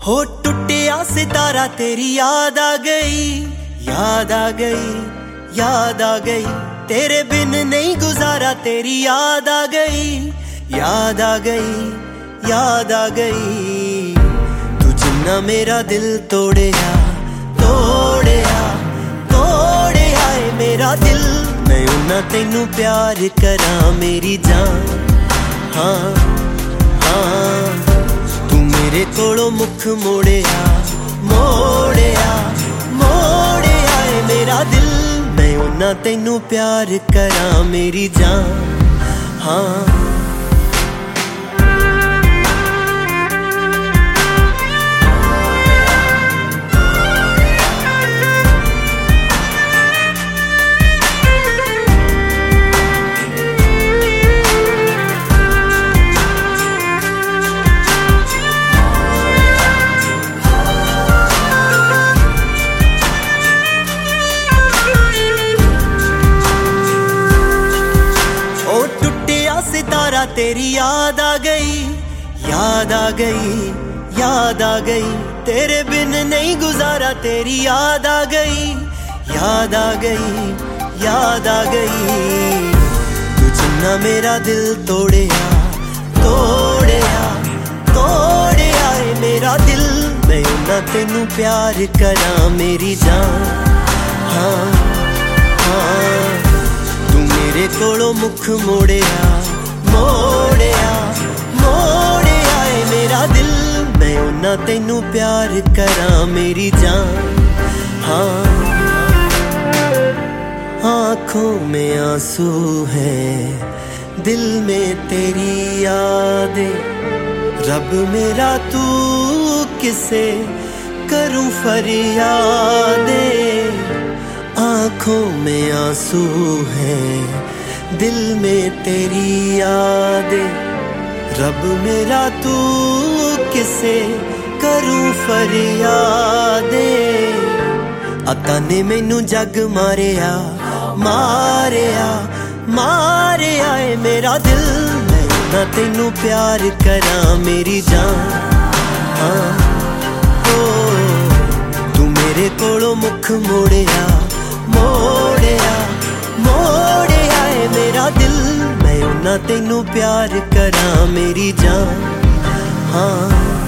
हो टूटिया सितारा तेरी याद आ गई, याद आ गई, याद आ गई। तेरे बिन नहीं गुजारा तेरी याद आ गई, याद आ गई, याद आ गई। तू जिन्ना मेरा दिल तोड़िया, तोड़िया, तोड़िया है मेरा दिल। मैं उन्ना तेनू प्यार करा मेरी जान, हाँ हाँ। तू मेरे कोलों मुख मोड़िया, मोड़िया, मोड़िया है मेरा दिल। मैं उन्ना तेनू प्यार करा मेरी जान, हाँ। सितारा तेरी याद आ गई, याद आ गई, याद आ गई। तेरे बिन नहीं गुजारा तेरी याद आ गई, याद आ गई, याद आ गई। तू जिन्ना मेरा दिल तोड़िया, तोड़िया, तोड़िया है मेरा दिल। मैं उन्ना तेनू प्यार करा मेरी जान, हाँ हाँ। तू मेरे कोलों मुख मोड़िया, मोड़िया, मोड़िया है मेरा दिल। मैं उन्ना तेनू प्यार करा मेरी जान, हाँ। आँखों में आंसू है, दिल में तेरी यादें। रब मेरा तू किसे करूं फरियादे। आँखों में आंसू है, दिल में तेरी यादें। रब मेरा तू किसे करूं फरियादे। अता ने मैनू जग मारिया, मारिया, मारिया है मेरा दिल। मैं ना तेनू प्यार करा मेरी जान, हाँ। ओ तू मेरे कोलों मुख मोड़िया, मोड़िया, मोड़िया है मेरा दिल। मैं उन्ना तेनू प्यार करा मेरी जान, हाँ।